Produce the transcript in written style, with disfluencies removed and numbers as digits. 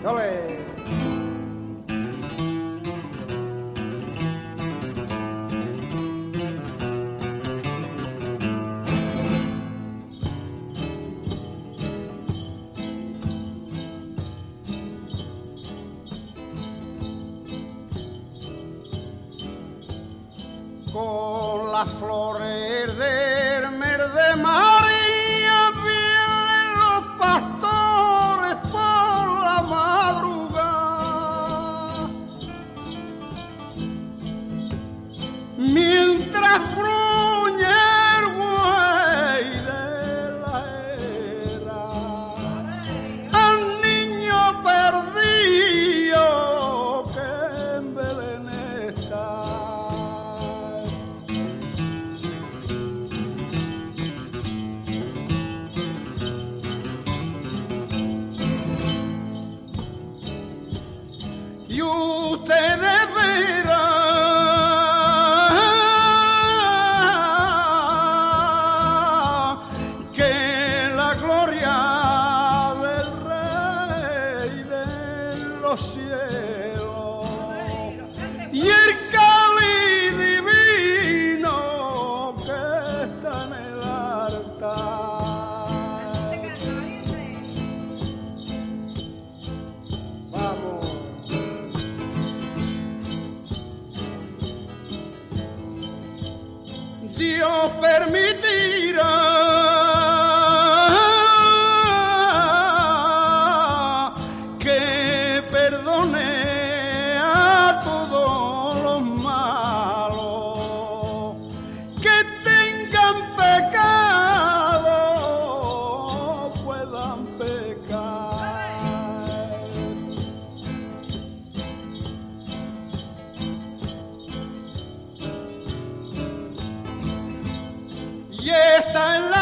¡Ole! Con las flores del mes de María vienen los pastores por la madrugada, mientras gruñe el buey de la era al niño perdido que en Belén está. Y ustedes verán que la gloria del Rey de los cielos y el cáliz divino que está en el altar. Vamos. Dios permitirá que perdone a todos los malos que tengan pecado, puedan pecar. Y esta es la